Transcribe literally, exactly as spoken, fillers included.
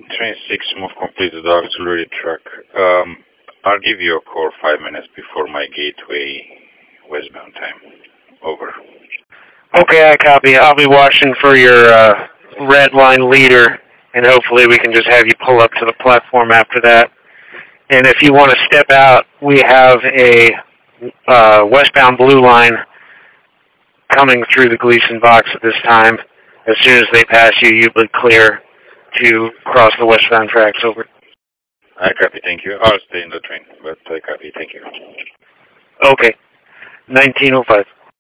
Train six, move complete to the auxiliary track. Um, I'll give you a call five minutes before my gateway westbound time. Over. Okay, I copy. I'll be watching for your uh, red line leader, and hopefully we can just have you pull up to the platform after that. And if you want to step out, we have a uh, westbound blue line coming through the Gleason box at this time. As soon as they pass you, you'll be clear to cross the westbound tracks over. I copy, thank you. I'll stay in the train, but I copy, thank you. Okay. nineteen oh five.